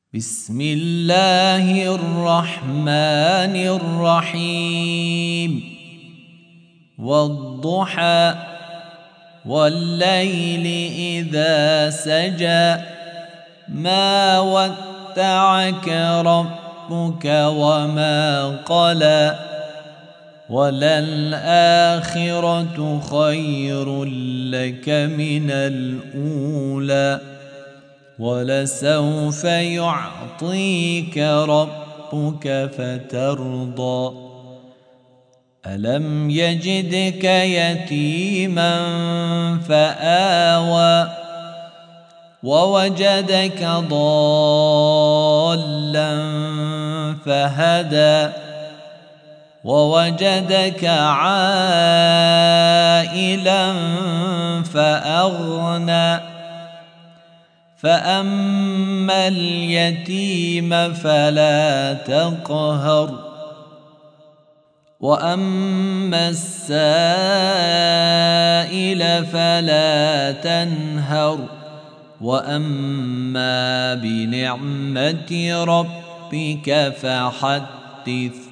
بسم الله الرحمن الرحيم والضحى والليل إذا سجى ما ودعك ربك وما قلى وللآخرة خير لك من الأولى ولسوف يعطيك ربك فترضى ألم يجدك يتيما فآوى ووجدك ضالا فهدى ووجدك عائلا فأغنى فأما اليتيم فلا تقهر وأما السائل فلا تنهر وأما بنعمة ربك فحدث